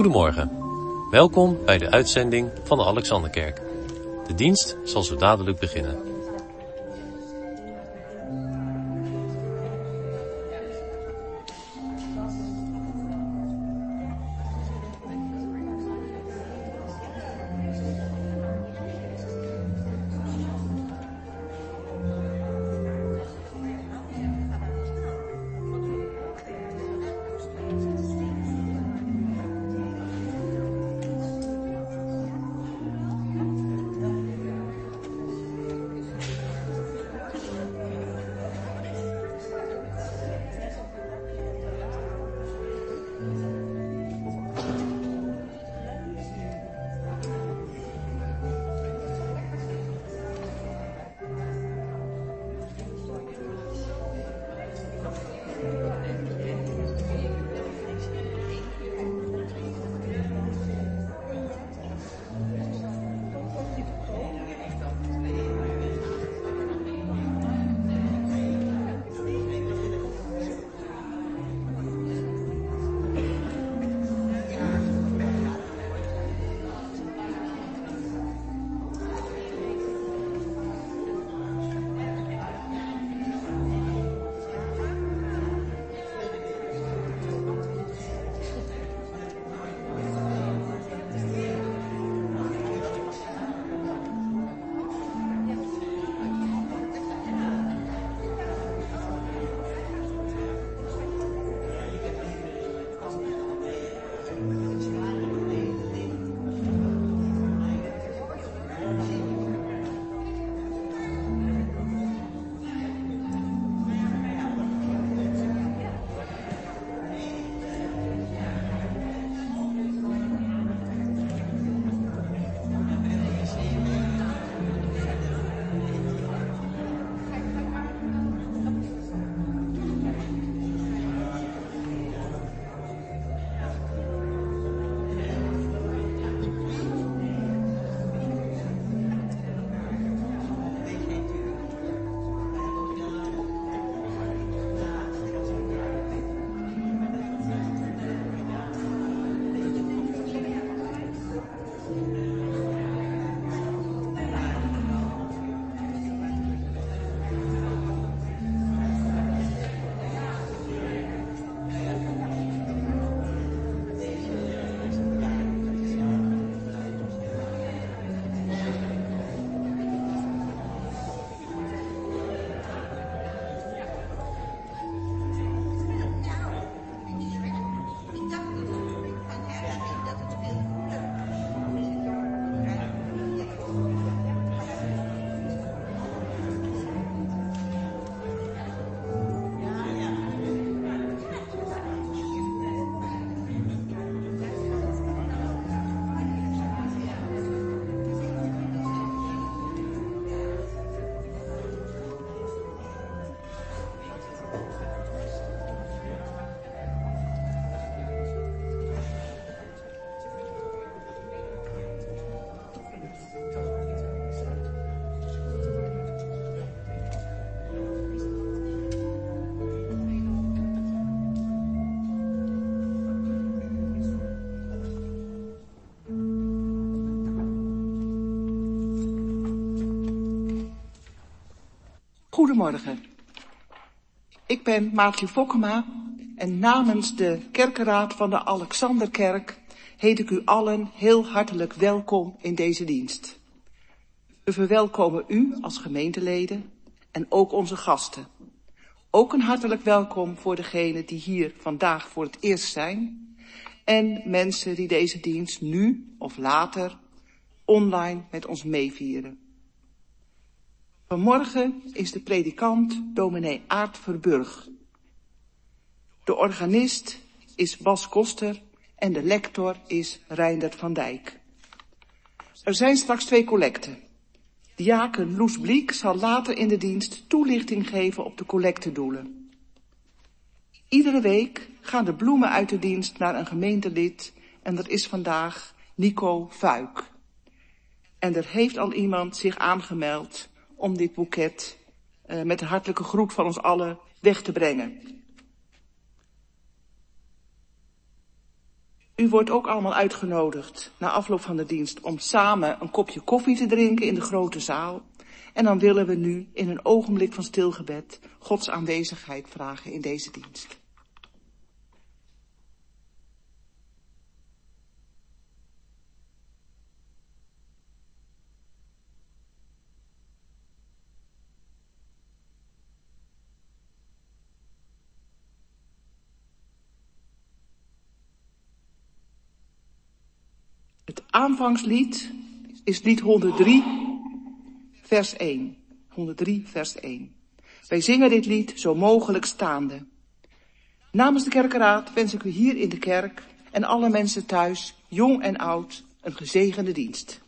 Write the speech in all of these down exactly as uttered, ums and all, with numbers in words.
Goedemorgen. Welkom bij de uitzending van de Alexanderkerk. De dienst zal zo dadelijk beginnen. Goedemorgen. Ik ben Maartje Fokkema en namens de kerkenraad van de Alexanderkerk heet ik u allen heel hartelijk welkom in deze dienst. We verwelkomen u als gemeenteleden en ook onze gasten. Ook een hartelijk welkom voor degenen die hier vandaag voor het eerst zijn en mensen die deze dienst nu of later online met ons meevieren. Vanmorgen is de predikant dominee Aart Verburg. De organist is Bas Koster en de lector is Reindert van Dijk. Er zijn straks twee collecten. Diaken Loes Bliek zal later in de dienst toelichting geven op de collectedoelen. Iedere week gaan de bloemen uit de dienst naar een gemeentelid en dat is vandaag Nico Fuik. En er heeft al iemand zich aangemeld om dit boeket uh, met een hartelijke groet van ons allen weg te brengen. U wordt ook allemaal uitgenodigd na afloop van de dienst om samen een kopje koffie te drinken in de grote zaal. En dan willen we nu in een ogenblik van stilgebed Gods aanwezigheid vragen in deze dienst. Het aanvangslied is lied honderddrie, vers één. honderddrie, vers één. Wij zingen dit lied zo mogelijk staande. Namens de kerkenraad wens ik u hier in de kerk en alle mensen thuis, jong en oud, een gezegende dienst.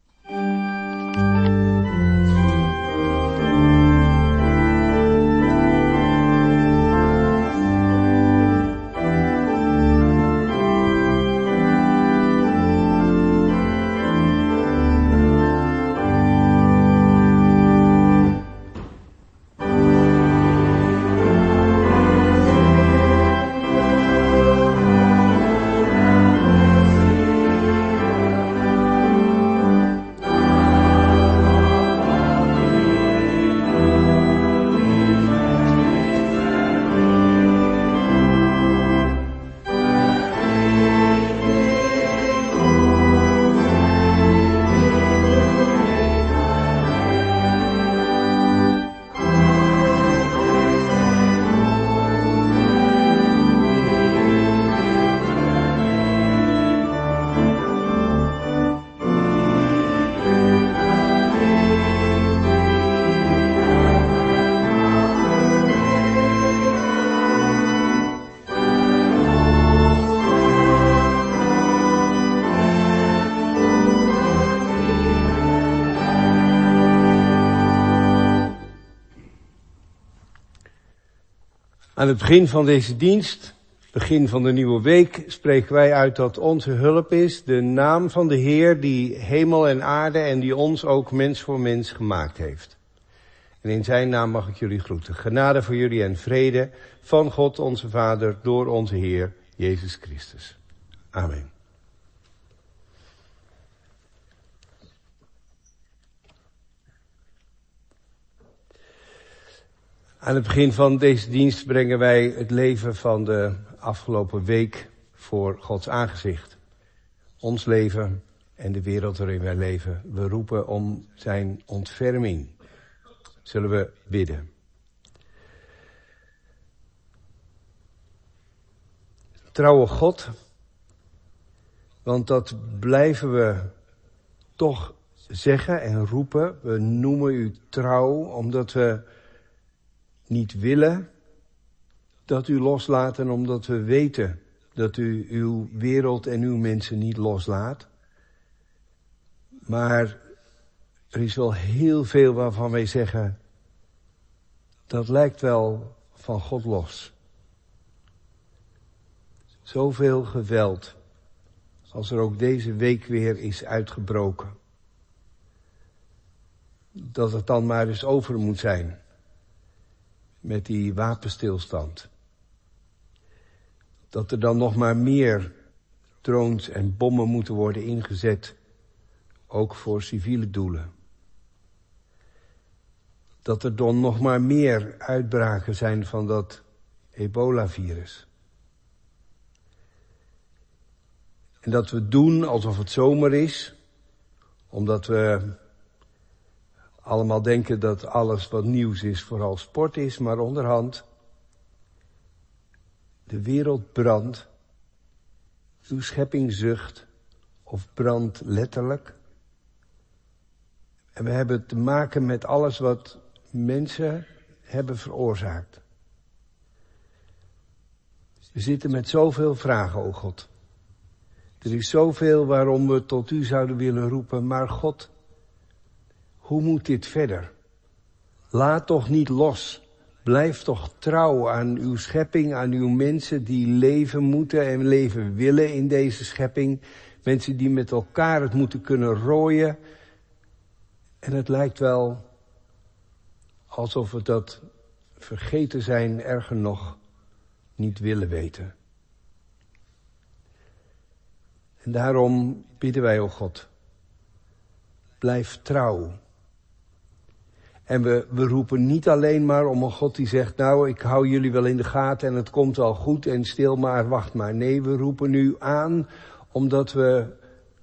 Aan het begin van deze dienst, begin van de nieuwe week, spreken wij uit dat onze hulp is de naam van de Heer die hemel en aarde en die ons ook mens voor mens gemaakt heeft. En in zijn naam mag ik jullie groeten. Genade voor jullie en vrede van God onze Vader door onze Heer Jezus Christus. Amen. Aan het begin van deze dienst brengen wij het leven van de afgelopen week voor Gods aangezicht. Ons leven en de wereld waarin wij leven. We roepen om zijn ontferming. Zullen we bidden. Trouwe God, want dat blijven we toch zeggen en roepen. We noemen u trouw omdat we niet willen dat u loslaat en omdat we weten dat u uw wereld en uw mensen niet loslaat. Maar er is wel heel veel waarvan wij zeggen, dat lijkt wel van God los. Zoveel geweld als er ook deze week weer is uitgebroken. Dat het dan maar eens over moet zijn. Met die wapenstilstand. Dat er dan nog maar meer drones en bommen moeten worden ingezet. Ook voor civiele doelen. Dat er dan nog maar meer uitbraken zijn van dat ebola-virus. En dat we doen alsof het zomer is. Omdat we allemaal denken dat alles wat nieuws is vooral sport is, maar onderhand, de wereld brandt, uw schepping zucht of brandt letterlijk. En we hebben te maken met alles wat mensen hebben veroorzaakt. We zitten met zoveel vragen, o God. Er is zoveel waarom we tot u zouden willen roepen, maar God, hoe moet dit verder? Laat toch niet los. Blijf toch trouw aan uw schepping, aan uw mensen die leven moeten en leven willen in deze schepping. Mensen die met elkaar het moeten kunnen rooien. En het lijkt wel alsof we dat vergeten zijn, erger nog, niet willen weten. En daarom bidden wij, o God, blijf trouw. En we, we roepen niet alleen maar om een God die zegt, nou, ik hou jullie wel in de gaten en het komt wel goed en stil maar, wacht maar. Nee, we roepen nu aan omdat we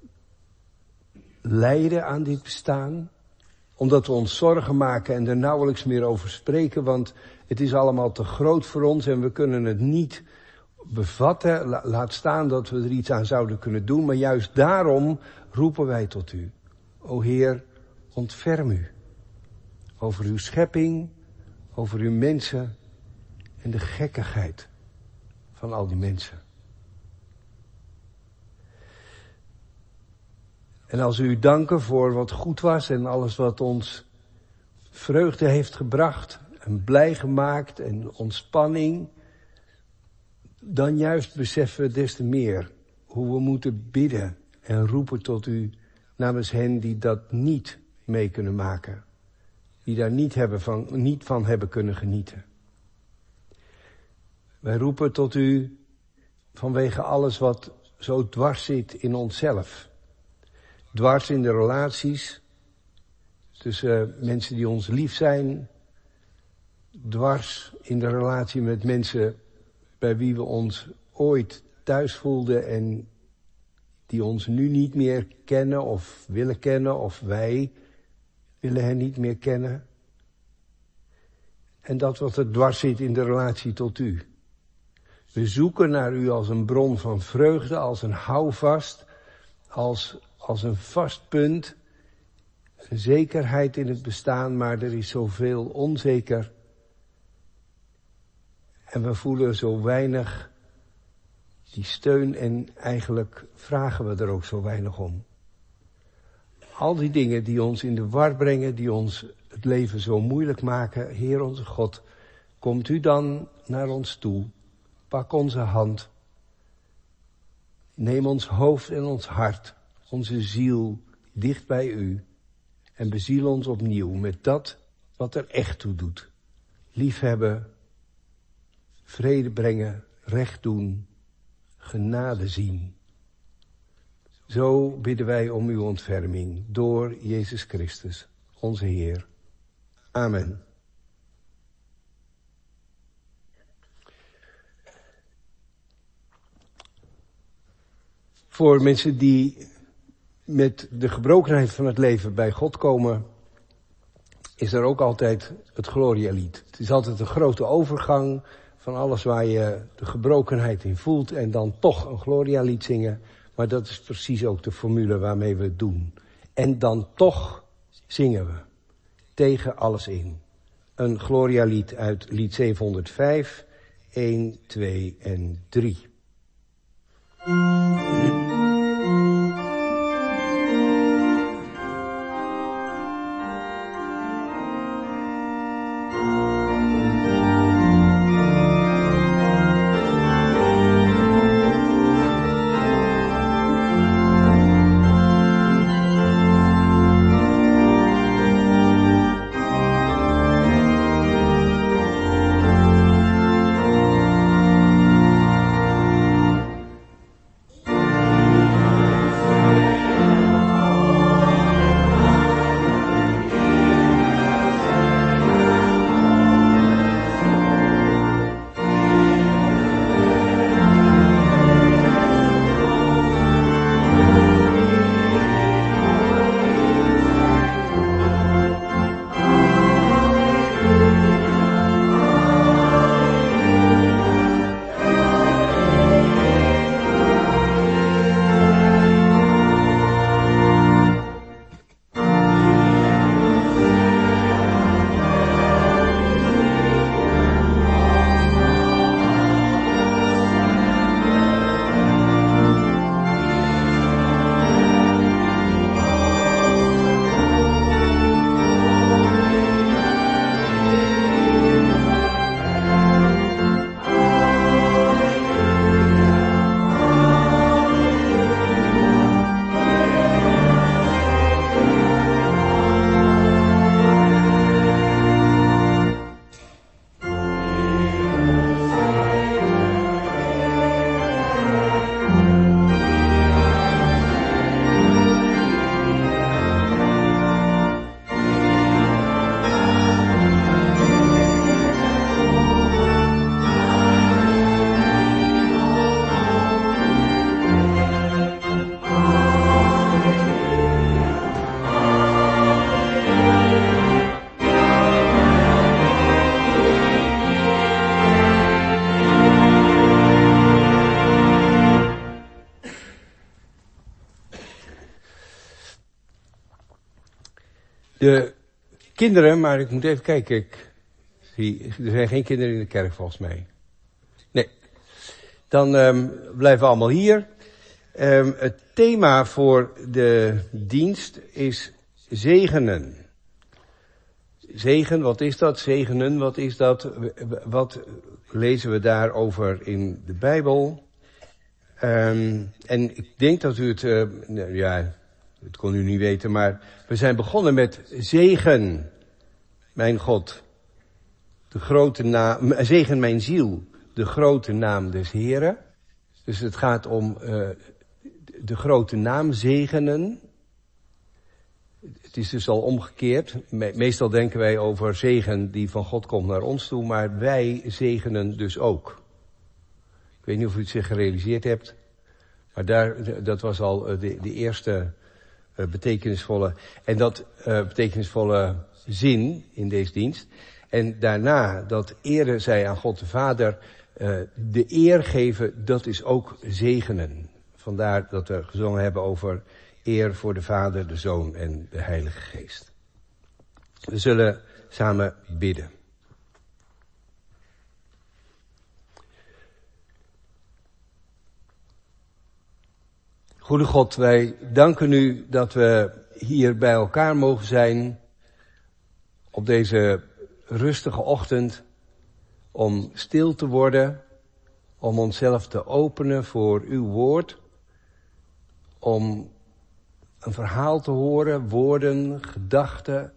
lijden aan dit bestaan. Omdat we ons zorgen maken en er nauwelijks meer over spreken, want het is allemaal te groot voor ons en we kunnen het niet bevatten. Laat staan dat we er iets aan zouden kunnen doen, maar juist daarom roepen wij tot u. O Heer, ontferm u over uw schepping, over uw mensen en de gekkigheid van al die mensen. En als we u danken voor wat goed was en alles wat ons vreugde heeft gebracht en blij gemaakt en ontspanning, dan juist beseffen we des te meer hoe we moeten bidden en roepen tot u namens hen die dat niet mee kunnen maken. Die daar niet, hebben van, niet van hebben kunnen genieten. Wij roepen tot u vanwege alles wat zo dwars zit in onszelf. Dwars in de relaties tussen mensen die ons lief zijn. Dwars in de relatie met mensen bij wie we ons ooit thuis voelden en die ons nu niet meer kennen of willen kennen of wij willen hen niet meer kennen. En dat wat er dwars zit in de relatie tot u. We zoeken naar u als een bron van vreugde, als een houvast, als, als een vast punt, een zekerheid in het bestaan, maar er is zoveel onzeker. En we voelen zo weinig die steun en eigenlijk vragen we er ook zo weinig om. Al die dingen die ons in de war brengen, die ons het leven zo moeilijk maken, Heer onze God, komt u dan naar ons toe, pak onze hand, neem ons hoofd en ons hart, onze ziel dicht bij u en beziel ons opnieuw met dat wat er echt toe doet. Liefhebben, vrede brengen, recht doen, genade zien. Zo bidden wij om uw ontferming door Jezus Christus, onze Heer. Amen. Voor mensen die met de gebrokenheid van het leven bij God komen, is er ook altijd het Gloria-lied. Het is altijd een grote overgang van alles waar je de gebrokenheid in voelt en dan toch een Gloria-lied zingen. Maar dat is precies ook de formule waarmee we het doen. En dan toch zingen we tegen alles in. Een Gloria-lied uit lied zevenhonderdvijf, één, twee en drie. Thank De kinderen, maar ik moet even kijken, ik zie, er zijn geen kinderen in de kerk volgens mij. Nee. Dan um, blijven we allemaal hier. Um, het thema voor de dienst is zegenen. Zegen, wat is dat? Zegenen, wat is dat? Wat lezen we daarover in de Bijbel? Um, en ik denk dat u het, uh, ja, dat kon u niet weten, maar we zijn begonnen met zegen, mijn God. De grote naam, zegen mijn ziel, de grote naam des Heren. Dus het gaat om uh, de grote naam zegenen. Het is dus al omgekeerd. Me- meestal denken wij over zegen die van God komt naar ons toe, maar wij zegenen dus ook. Ik weet niet of u het zich gerealiseerd hebt, maar daar, dat was al de, de eerste uh, betekenisvolle, en dat uh, betekenisvolle zin in deze dienst. En daarna dat ere zij aan God de Vader, uh, de eer geven, dat is ook zegenen. Vandaar dat we gezongen hebben over eer voor de Vader, de Zoon en de Heilige Geest. We zullen samen bidden. Goede God, wij danken u dat we hier bij elkaar mogen zijn op deze rustige ochtend om stil te worden, om onszelf te openen voor uw woord, om een verhaal te horen, woorden, gedachten.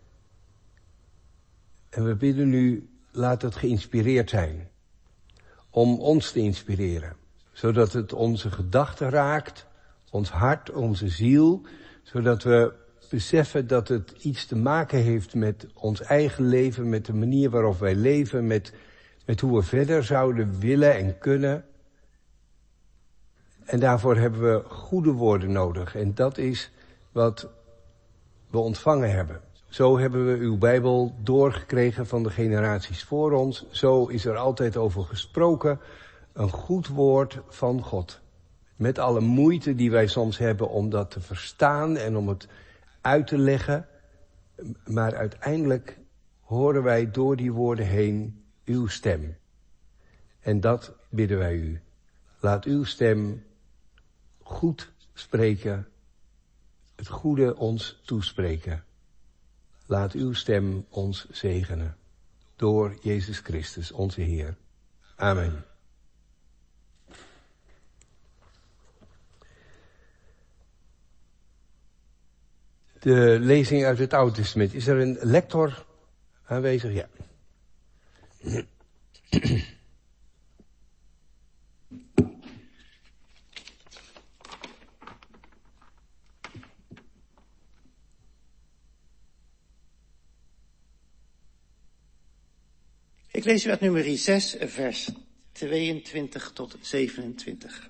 En we bidden u, laat het geïnspireerd zijn, om ons te inspireren, zodat het onze gedachten raakt, ons hart, onze ziel, zodat we beseffen dat het iets te maken heeft met ons eigen leven, met de manier waarop wij leven, met, met hoe we verder zouden willen en kunnen. En daarvoor hebben we goede woorden nodig. En dat is wat we ontvangen hebben. Zo hebben we uw Bijbel doorgekregen van de generaties voor ons. Zo is er altijd over gesproken. Een goed woord van God. Met alle moeite die wij soms hebben om dat te verstaan en om het uit te leggen. Maar uiteindelijk horen wij door die woorden heen uw stem. En dat bidden wij u. Laat uw stem goed spreken, het goede ons toespreken. Laat uw stem ons zegenen. Door Jezus Christus, onze Heer. Amen. De lezing uit het Oude Testament. Is er een lector aanwezig? Ja. Ik lees u uit nummer zes, vers tweeëntwintig tot zevenentwintig.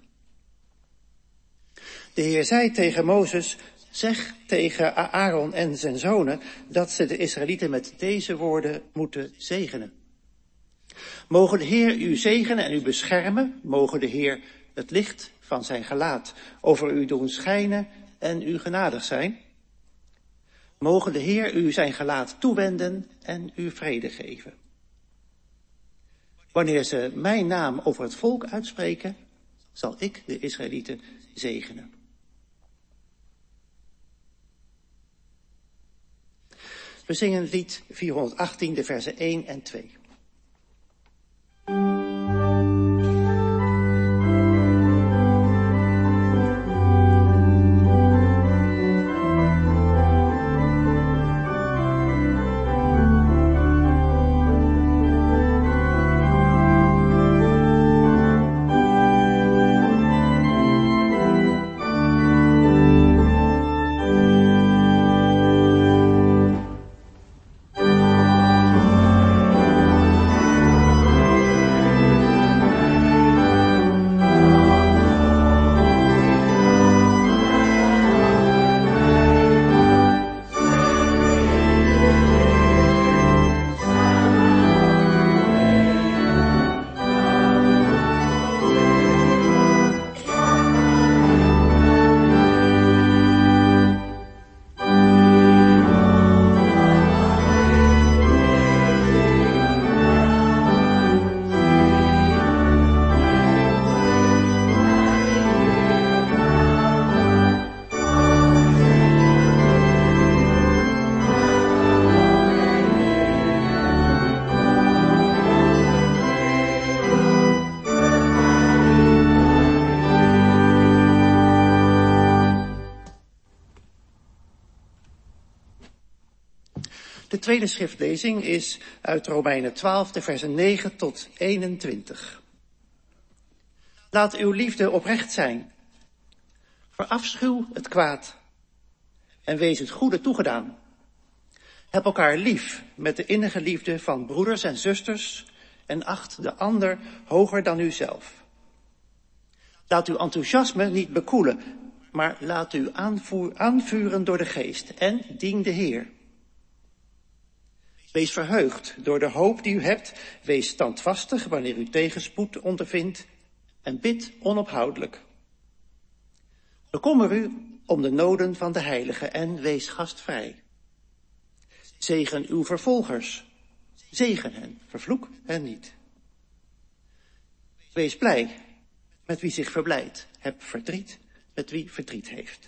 De Heer zei tegen Mozes, zeg tegen Aaron en zijn zonen dat ze de Israëlieten met deze woorden moeten zegenen. Mogen de Heer u zegenen en u beschermen, mogen de Heer het licht van zijn gelaat over u doen schijnen en u genadig zijn. Mogen de Heer u zijn gelaat toewenden en u vrede geven. Wanneer ze mijn naam over het volk uitspreken, zal ik de Israëlieten zegenen. We zingen het lied vierhonderdachttien, de versen één en twee. tweede schriftlezing is uit Romeinen twaalf, de versen negen tot eenentwintig. Laat uw liefde oprecht zijn. Verafschuw het kwaad en wees het goede toegedaan. Heb elkaar lief met de innige liefde van broeders en zusters en acht de ander hoger dan uzelf. Laat uw enthousiasme niet bekoelen, maar laat u aanvoer, aanvuren door de geest en dien de Heer. Wees verheugd door de hoop die u hebt, wees standvastig wanneer u tegenspoed ondervindt en bid onophoudelijk. Bekommer u om de noden van de heiligen en wees gastvrij. Zegen uw vervolgers, zegen hen, vervloek hen niet. Wees blij met wie zich verblijdt, heb verdriet met wie verdriet heeft.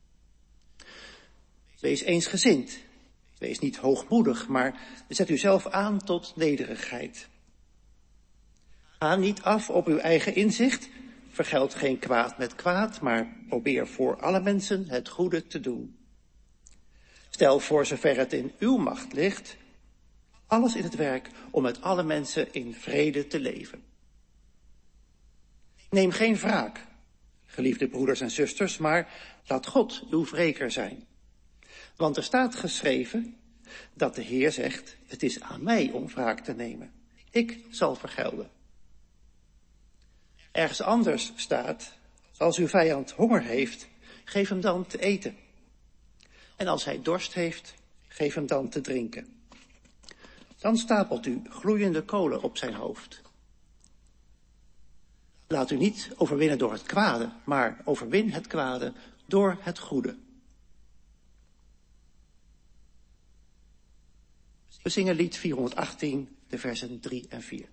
Wees eensgezind, wees niet hoogmoedig, maar zet uzelf aan tot nederigheid. Ga niet af op uw eigen inzicht, vergeld geen kwaad met kwaad, maar probeer voor alle mensen het goede te doen. Stel voor zover het in uw macht ligt, alles in het werk om met alle mensen in vrede te leven. Neem geen wraak, geliefde broeders en zusters, maar laat God uw wreker zijn. Want er staat geschreven dat de Heer zegt, het is aan mij om wraak te nemen. Ik zal vergelden. Ergens anders staat, als uw vijand honger heeft, geef hem dan te eten. En als hij dorst heeft, geef hem dan te drinken. Dan stapelt u gloeiende kolen op zijn hoofd. Laat u niet overwinnen door het kwade, maar overwin het kwade door het goede. We zingen lied vierhonderdachttien, de versen drie en vier.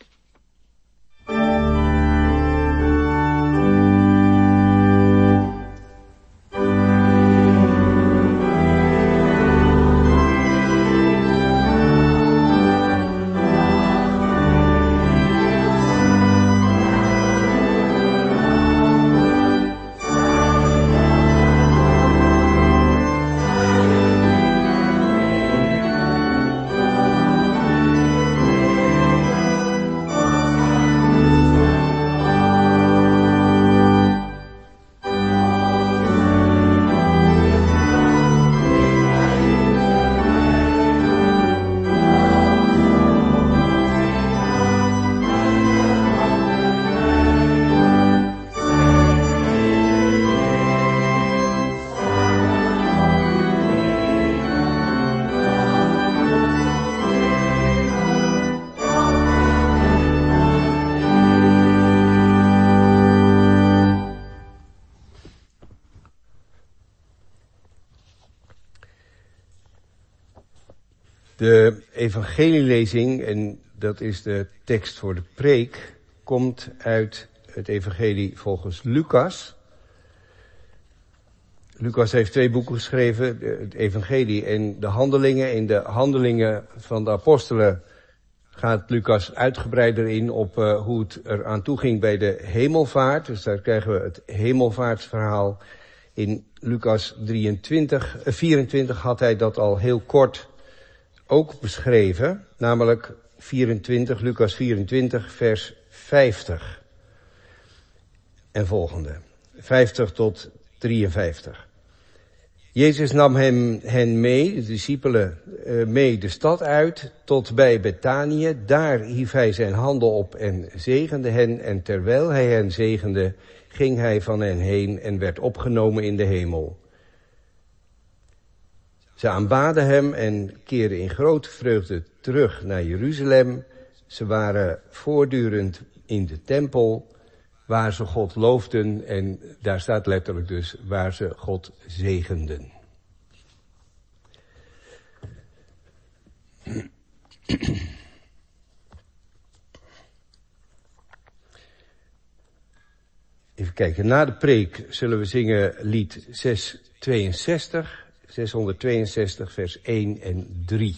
De evangelielezing, en dat is de tekst voor de preek, komt uit het evangelie volgens Lucas. Lucas heeft twee boeken geschreven, het evangelie en de handelingen. In de handelingen van de apostelen gaat Lucas uitgebreider in op uh, hoe het er aan toe ging bij de hemelvaart. Dus daar krijgen we het hemelvaartsverhaal. In Lucas drieëntwintig, vierentwintig had hij dat al heel kort ook beschreven, namelijk vierentwintig, Lucas vierentwintig, vers vijftig en volgende. vijftig tot drieënvijftig. Jezus nam hem, hen mee, de discipelen, uh, mee de stad uit tot bij Betanië. Daar hief hij zijn handen op en zegende hen. En terwijl hij hen zegende, ging hij van hen heen en werd opgenomen in de hemel. Ze aanbaden hem en keerden in grote vreugde terug naar Jeruzalem. Ze waren voortdurend in de tempel, waar ze God loofden, en daar staat letterlijk dus, waar ze God zegenden. Even kijken, na de preek zullen we zingen lied zeshonderdtweeënzestig, zeshonderdtweeënzestig vers één en drie.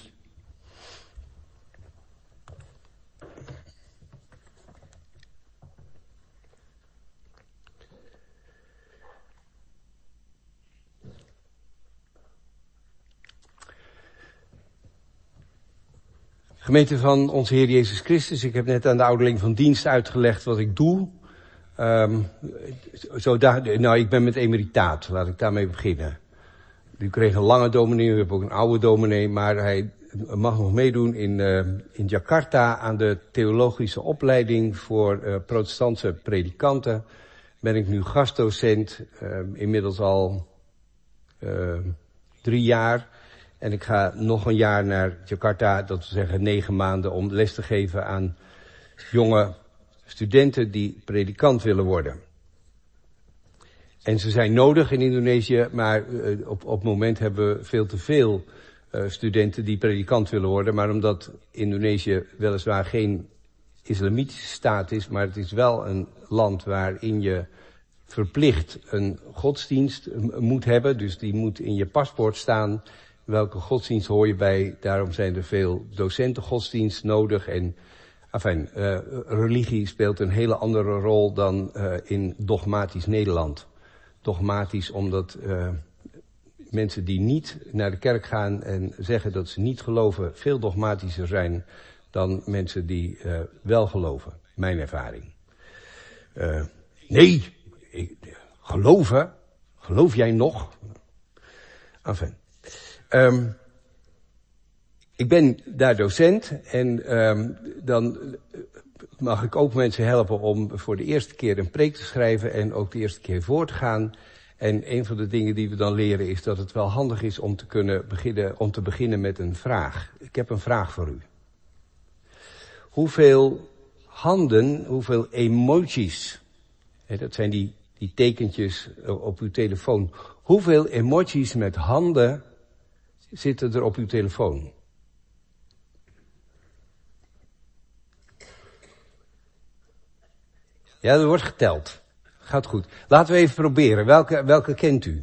Gemeente van onze Heer Jezus Christus, ik heb net aan de ouderling van dienst uitgelegd wat ik doe. Um, zo daar, nou, ik ben met emeritaat, laat ik daarmee beginnen. U kreeg een lange dominee, u hebt ook een oude dominee, maar hij mag nog meedoen in, uh, in Jakarta aan de theologische opleiding voor uh, protestantse predikanten. Ben ik nu gastdocent, uh, inmiddels al uh, drie jaar. En ik ga nog een jaar naar Jakarta, dat wil zeggen negen maanden, om les te geven aan jonge studenten die predikant willen worden. En ze zijn nodig in Indonesië, maar uh, op, op het moment hebben we veel te veel uh, studenten die predikant willen worden. Maar omdat Indonesië weliswaar geen islamitische staat is, maar het is wel een land waarin je verplicht een godsdienst moet hebben. Dus die moet in je paspoort staan. Welke godsdienst hoor je bij? Daarom zijn er veel docenten godsdienst nodig. En enfin, uh, religie speelt een hele andere rol dan uh, in dogmatisch Nederland. Dogmatisch omdat uh, mensen die niet naar de kerk gaan en zeggen dat ze niet geloven veel dogmatischer zijn dan mensen die uh, wel geloven. Mijn ervaring. Uh, nee, ik, geloven? Geloof jij nog? Enfin. Um, ik ben daar docent en um, dan mag ik ook mensen helpen om voor de eerste keer een preek te schrijven en ook de eerste keer voor te gaan. En een van de dingen die we dan leren is dat het wel handig is om te kunnen beginnen, om te beginnen met een vraag. Ik heb een vraag voor u. Hoeveel handen, hoeveel emojis, hè, dat zijn die, die tekentjes op uw telefoon. Hoeveel emojis met handen zitten er op uw telefoon? Ja, er wordt geteld. Gaat goed. Laten we even proberen. Welke, welke kent u?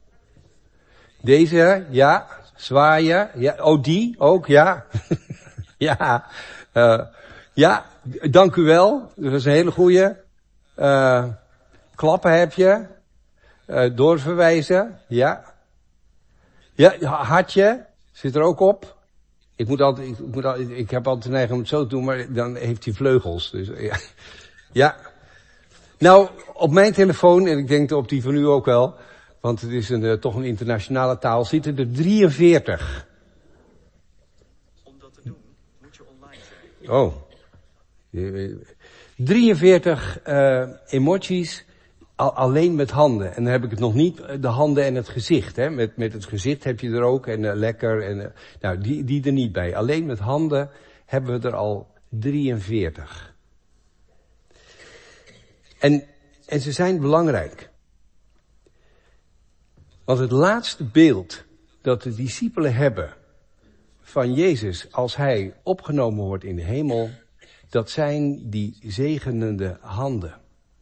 Deze, ja. Zwaaien, ja. Oh, die ook, ja. ja. Uh, ja, dank u wel. Dat is een hele goeie. Uh, klappen heb je. Uh, doorverwijzen, ja. Ja, hartje, zit er ook op. Ik moet altijd, ik, moet altijd, ik heb altijd de neiging om het zo te doen, maar dan heeft hij vleugels. Dus, ja. ja. Nou, op mijn telefoon, en ik denk op die van u ook wel, want het is een, uh, toch een internationale taal, zitten er drieënveertig. Om dat te doen, moet je online zijn. Oh. drieënveertig uh, emojis. Al, alleen met handen. En dan heb ik het nog niet, de handen en het gezicht. Hè. Met, met het gezicht heb je er ook. En uh, lekker. En, uh, nou, die, die er niet bij. Alleen met handen hebben we er al drieënveertig. En, en ze zijn belangrijk. Want het laatste beeld dat de discipelen hebben van Jezus als hij opgenomen wordt in de hemel, dat zijn die zegenende handen.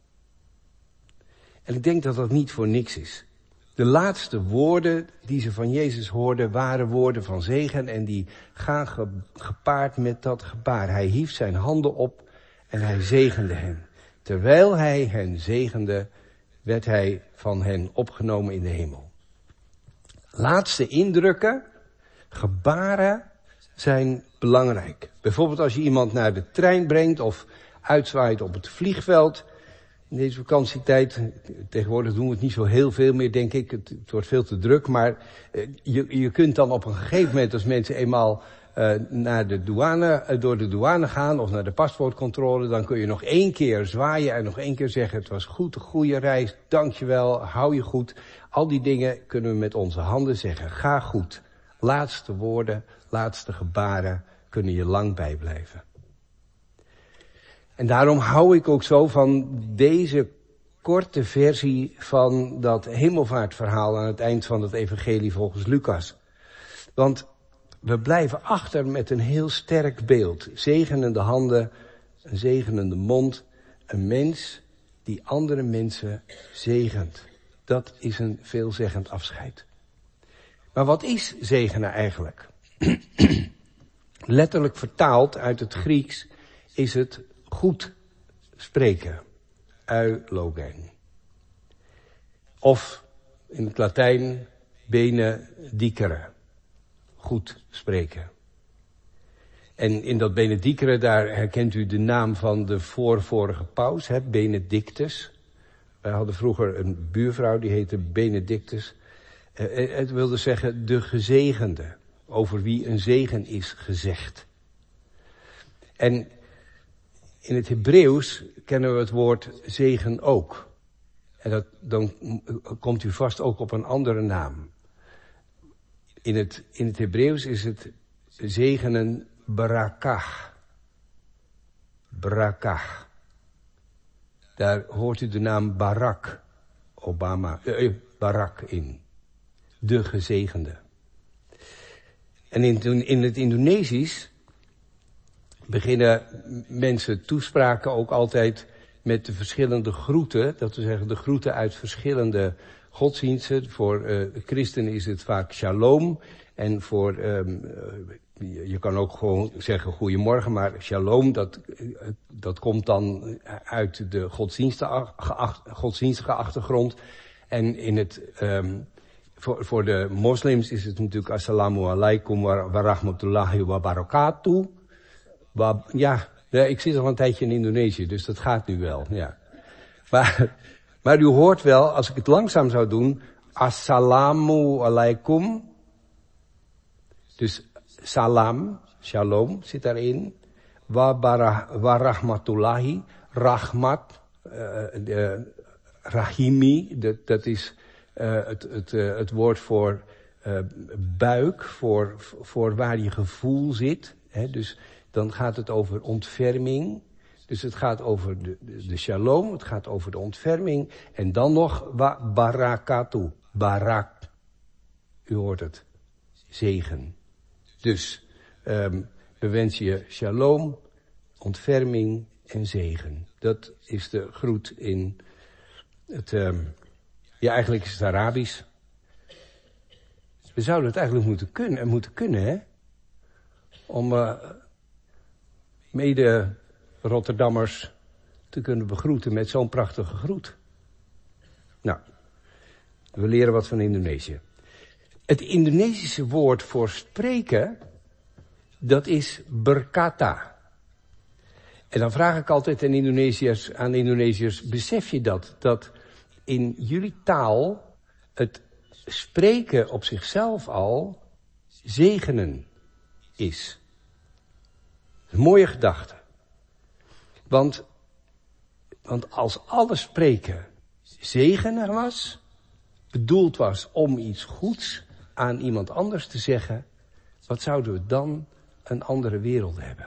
En ik denk dat dat niet voor niks is. De laatste woorden die ze van Jezus hoorden waren woorden van zegen en die gaan ge, gepaard met dat gebaar. Hij hief zijn handen op en hij zegende hen. Terwijl hij hen zegende, werd hij van hen opgenomen in de hemel. Laatste indrukken, gebaren zijn belangrijk. Bijvoorbeeld als je iemand naar de trein brengt of uitzwaait op het vliegveld. In deze vakantietijd, tegenwoordig doen we het niet zo heel veel meer, denk ik. Het, het wordt veel te druk, maar uh, je, je kunt dan op een gegeven moment, als mensen eenmaal uh, naar de douane, uh, door de douane gaan of naar de paspoortcontrole, dan kun je nog één keer zwaaien en nog één keer zeggen, het was goed, een goede reis, dankjewel, hou je goed. Al die dingen kunnen we met onze handen zeggen, ga goed. Laatste woorden, laatste gebaren kunnen je lang bijblijven. En daarom hou ik ook zo van deze korte versie van dat hemelvaartverhaal aan het eind van het evangelie volgens Lucas. Want we blijven achter met een heel sterk beeld. Zegenende handen, een zegenende mond, een mens die andere mensen zegent. Dat is een veelzeggend afscheid. Maar wat is zegenen eigenlijk? Letterlijk vertaald uit het Grieks is het goed spreken, eulogen. Of in het Latijn benedicere, goed spreken. En in dat Benedicere, daar herkent u de naam van de voorvorige paus, hè, Benedictus. Wij hadden vroeger een buurvrouw, die heette Benedictus. Uh, het wilde zeggen de gezegende, over wie een zegen is gezegd. En in het Hebreeuws kennen we het woord zegen ook. En dat, dan komt u vast ook op een andere naam. In het, in het Hebreeuws is het zegenen barakach. Barakach. Daar hoort u de naam Barak, Obama, eh, Barak in. De gezegende. En in, in het Indonesisch beginnen mensen toespraken ook altijd met de verschillende groeten. Dat wil zeggen de groeten uit verschillende godsdiensten. Voor uh, christenen is het vaak shalom. En voor, um, uh, je kan ook gewoon zeggen goedemorgen, maar shalom, dat, uh, dat komt dan uit de godsdienstige, geacht, godsdienstige achtergrond. En in het, um, voor, voor de moslims is het natuurlijk assalamu alaikum wa rahmatullahi wa barakatuh. Wa, ja, ik zit al een tijdje in Indonesië, dus dat gaat nu wel, ja. Maar, maar u hoort wel, als ik het langzaam zou doen, assalamu alaikum. Dus salam, shalom zit daarin. Wa, bara, wa rahmatullahi, rahmat, uh, de, rahimi, dat, dat is uh, het, het, uh, het woord voor uh, buik, voor, voor waar je gevoel zit. Hè, dus dan gaat het over ontferming. Dus het gaat over de, de, de shalom, het gaat over de ontferming. En dan nog wa barakatuh, barak. U hoort het, zegen. Dus um, we wensen je shalom, ontferming en zegen. Dat is de groet in het, um, ja eigenlijk is het Arabisch. We zouden het eigenlijk moeten kunnen, moeten kunnen hè. Om uh, mede Rotterdammers te kunnen begroeten met zo'n prachtige groet. Nou, we leren wat van Indonesië. Het Indonesische woord voor spreken, dat is berkata. En dan vraag ik altijd aan Indonesiërs, aan Indonesiërs, besef je dat? Dat in jullie taal het spreken op zichzelf al zegenen is. Een mooie gedachte. Want, want als alle spreken zegenen was, bedoeld was om iets goeds aan iemand anders te zeggen, wat zouden we dan een andere wereld hebben?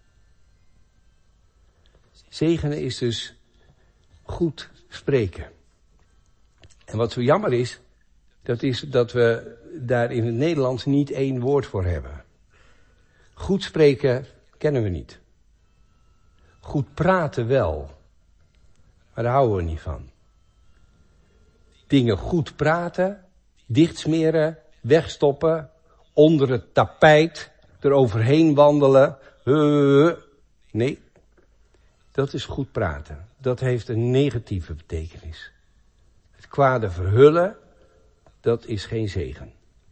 Zegenen is dus goed spreken. En wat zo jammer is, dat is dat we daar in het Nederlands niet één woord voor hebben. Goed spreken kennen we niet. Goed praten wel, maar daar houden we niet van. Dingen goed praten, dichtsmeren, wegstoppen, onder het tapijt, eroverheen wandelen. Uh, nee, dat is goed praten. Dat heeft een negatieve betekenis. Het kwade verhullen, dat is geen zegen.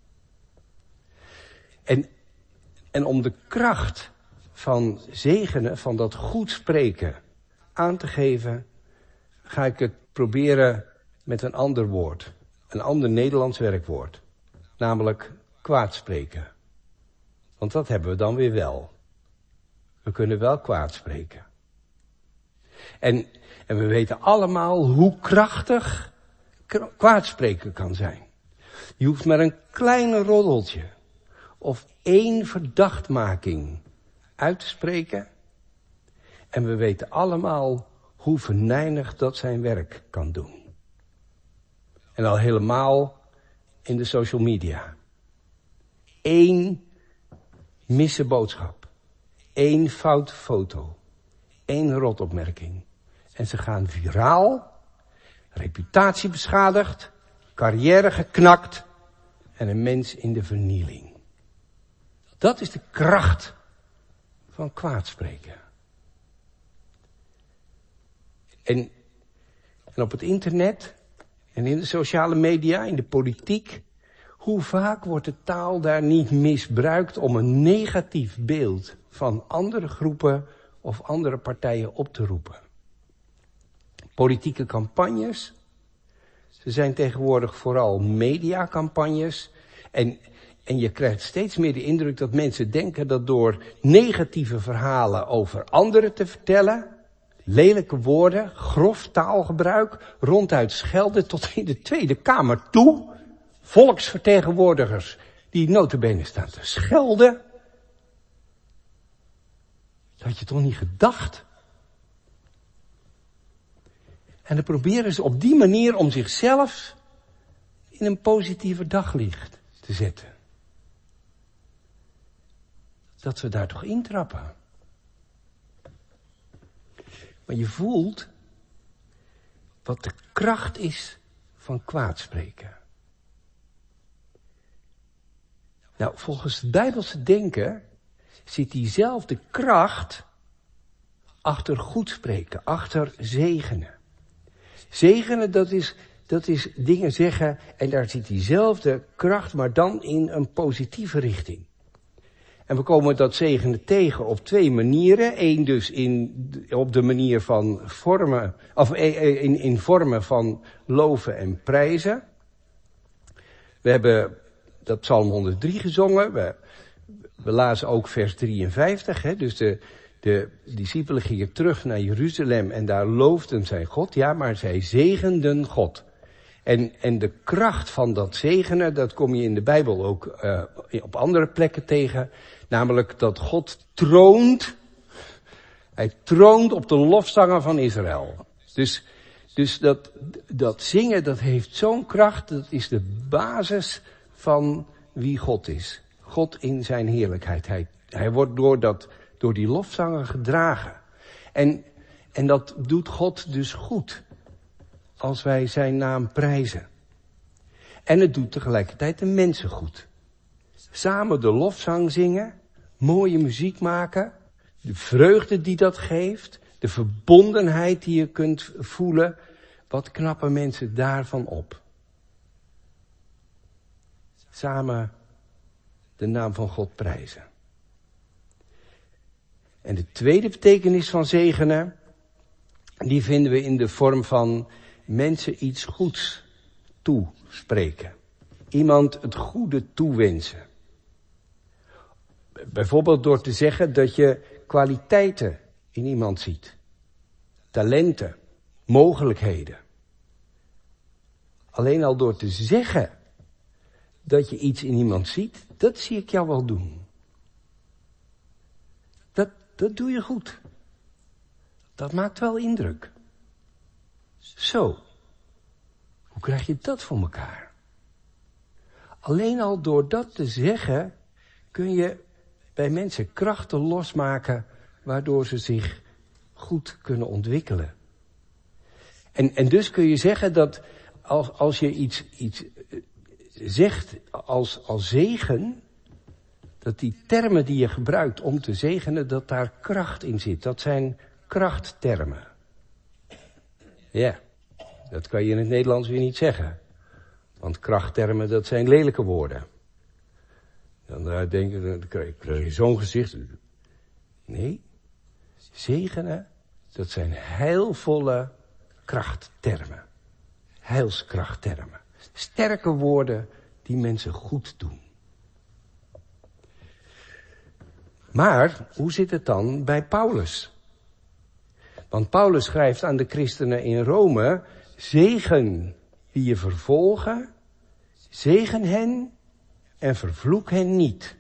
En, en om de kracht van zegenen, van dat goed spreken aan te geven, ga ik het proberen met een ander woord. Een ander Nederlands werkwoord. Namelijk kwaad spreken. Want dat hebben we dan weer wel. We kunnen wel kwaad spreken. En, en we weten allemaal hoe krachtig kwaad spreken kan zijn. Je hoeft maar een klein roddeltje of één verdachtmaking uit te spreken. En we weten allemaal hoe venijnig dat zijn werk kan doen. En al helemaal in de social media. Eén misse boodschap. Één foute foto. Één rotopmerking. En ze gaan viraal. Reputatie beschadigd. Carrière geknakt. En een mens in de vernieling. Dat is de kracht van kwaadspreken. En, en op het internet en in de sociale media, in de politiek, Hoe vaak wordt de taal daar niet misbruikt om een negatief beeld van andere groepen of andere partijen op te roepen? Politieke campagnes, ze zijn tegenwoordig vooral mediacampagnes. En, en je krijgt steeds meer de indruk dat mensen denken dat door negatieve verhalen over anderen te vertellen, lelijke woorden, grof taalgebruik, ronduit schelden tot in de Tweede Kamer toe, volksvertegenwoordigers die nota bene staan te schelden. Dat had je toch niet gedacht? En dan proberen ze op die manier om zichzelf in een positiever daglicht te zetten. Dat ze daar toch intrappen. Maar je voelt wat de kracht is van kwaadspreken. Nou, volgens het Bijbelse denken zit diezelfde kracht achter goed spreken, achter zegenen. Zegenen, dat is, dat is dingen zeggen en daar zit diezelfde kracht, maar dan in een positieve richting. En we komen dat zegenen tegen op twee manieren. Eén dus in, op de manier van vormen, of in, in vormen van loven en prijzen. We hebben dat Psalm honderddrie gezongen. We, we lazen ook vers drieënvijftig. Hè? Dus de, de discipelen gingen terug naar Jeruzalem en daar loofden zij God. Ja, maar zij zegenden God. En, en de kracht van dat zegenen, dat kom je in de Bijbel ook uh, op andere plekken tegen. Namelijk dat God troont. Hij troont op de lofzangen van Israël. Dus, dus dat, dat zingen, dat heeft zo'n kracht. Dat is de basis van wie God is. God in zijn heerlijkheid. Hij, hij wordt door, dat, door die lofzangen gedragen. En, en dat doet God dus goed. Als wij zijn naam prijzen. En het doet tegelijkertijd de mensen goed. Samen de lofzang zingen. Mooie muziek maken. De vreugde die dat geeft. De verbondenheid die je kunt voelen. Wat knappen mensen daarvan op. Samen de naam van God prijzen. En de tweede betekenis van zegenen, die vinden we in de vorm van mensen iets goeds toespreken. Iemand het goede toewensen. Bijvoorbeeld door te zeggen dat je kwaliteiten in iemand ziet. Talenten, mogelijkheden. Alleen al door te zeggen dat je iets in iemand ziet, dat zie ik jou wel doen. Dat, dat doe je goed. Dat maakt wel indruk. Zo. Hoe krijg je dat voor elkaar? Alleen al door dat te zeggen, kun je bij mensen krachten losmaken, waardoor ze zich goed kunnen ontwikkelen. En, en dus kun je zeggen dat als, als je iets, iets zegt als, als zegen, dat die termen die je gebruikt om te zegenen, dat daar kracht in zit. Dat zijn krachttermen. Ja, dat kan je in het Nederlands weer niet zeggen. Want krachttermen, dat zijn lelijke woorden. Dan uh, denken, dan krijg je zo'n gezicht. Nee, zegenen, dat zijn heilvolle krachttermen. Heilskrachttermen. Sterke woorden die mensen goed doen. Maar, hoe zit het dan bij Paulus? Want Paulus schrijft aan de christenen in Rome, zegen wie je vervolgen, zegen hen en vervloek hen niet.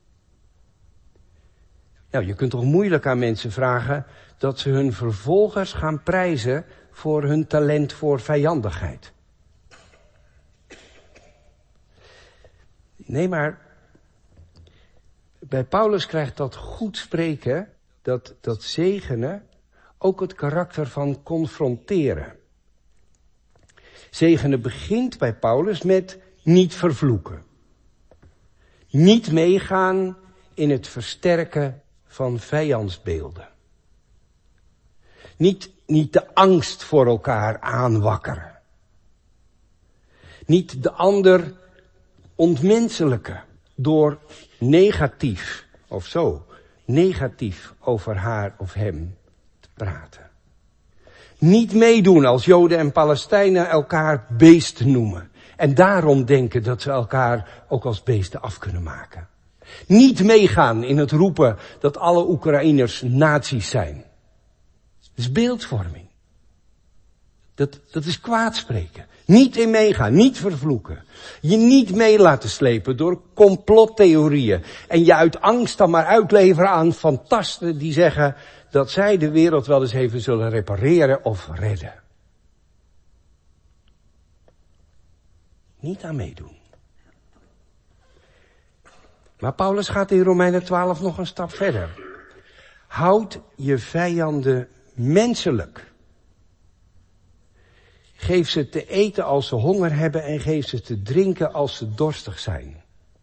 Nou, je kunt toch moeilijk aan mensen vragen dat ze hun vervolgers gaan prijzen voor hun talent voor vijandigheid. Nee, maar bij Paulus krijgt dat goed spreken, dat, dat zegenen, ook het karakter van confronteren. Zegenen begint bij Paulus met niet vervloeken. Niet meegaan in het versterken van vijandsbeelden. Niet, niet de angst voor elkaar aanwakkeren. Niet de ander ontmenselijken door negatief, of zo, negatief over haar of hem te praten. Niet meedoen als Joden en Palestijnen elkaar beesten noemen. En daarom denken dat ze elkaar ook als beesten af kunnen maken. Niet meegaan in het roepen dat alle Oekraïners nazi's zijn. Dat is beeldvorming. Dat, dat is kwaadspreken. Niet in meegaan, niet vervloeken. Je niet mee laten slepen door complottheorieën. En je uit angst dan maar uitleveren aan fantasten die zeggen dat zij de wereld wel eens even zullen repareren of redden. Niet aan meedoen. Maar Paulus gaat in Romeinen twaalf nog een stap verder. Houd je vijanden menselijk. Geef ze te eten als ze honger hebben en geef ze te drinken als ze dorstig zijn.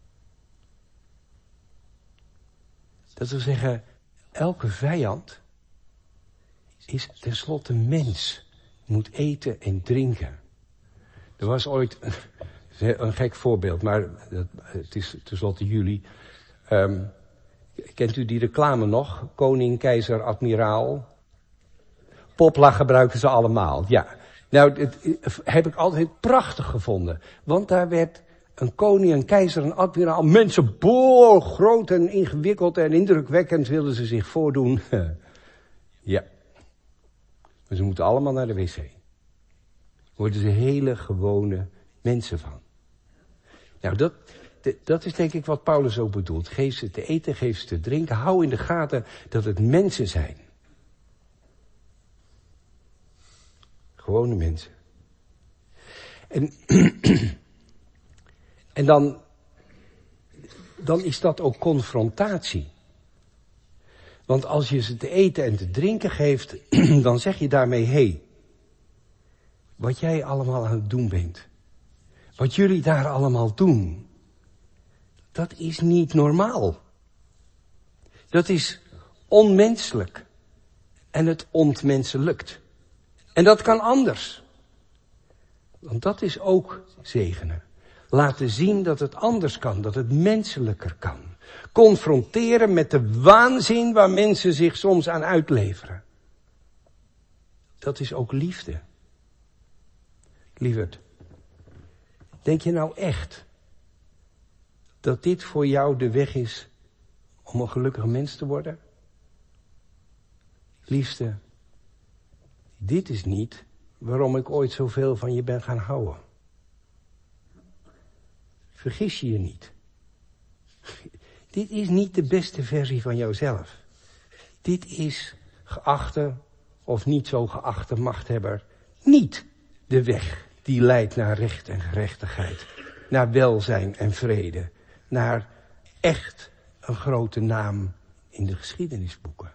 Dat wil zeggen, elke vijand is tenslotte mens. Moet eten en drinken. Er was ooit een, een gek voorbeeld, maar het is tenslotte juli. Um, kent u die reclame nog? Koning, keizer, admiraal. Popla gebruiken ze allemaal, ja. Nou, het heb ik altijd prachtig gevonden. Want daar werd een koning, een keizer, een admiraal, mensen boor, groot en ingewikkeld en indrukwekkend wilden ze zich voordoen. Ja. Maar ze moeten allemaal naar de wc. Worden ze hele gewone mensen van. Nou, dat, dat is denk ik wat Paulus ook bedoelt. Geef ze te eten, geef ze te drinken. Hou in de gaten dat het mensen zijn. Gewone mensen. En, en dan, dan is dat ook confrontatie. Want als je ze te eten en te drinken geeft, dan zeg je daarmee, hé, hey, wat jij allemaal aan het doen bent, wat jullie daar allemaal doen, dat is niet normaal. Dat is onmenselijk. En het ontmenselijkt. En dat kan anders. Want dat is ook zegenen. Laten zien dat het anders kan, dat het menselijker kan. Confronteren met de waanzin waar mensen zich soms aan uitleveren. Dat is ook liefde. Lieverd, denk je nou echt dat dit voor jou de weg is om een gelukkig mens te worden? Liefste, dit is niet waarom ik ooit zoveel van je ben gaan houden. Vergis je je niet. Dit is niet de beste versie van jouzelf. Dit is, geachte of niet zo geachte machthebber, niet de weg die leidt naar recht en gerechtigheid, naar welzijn en vrede, naar echt een grote naam in de geschiedenisboeken.